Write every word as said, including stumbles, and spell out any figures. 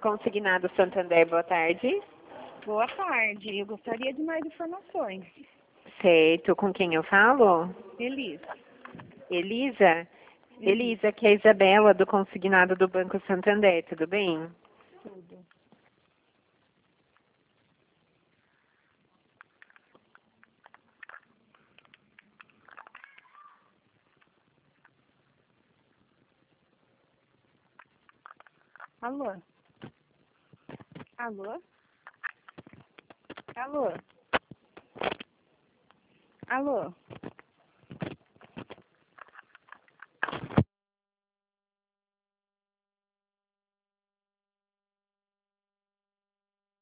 Consignado Santander, boa tarde. Boa tarde, eu gostaria de mais informações. Certo, com quem eu falo? Elisa. Elisa? Elisa, aqui é a Isabela, do Consignado do Banco Santander, tudo bem? Tudo. Alô? Alô? Alô? Alô?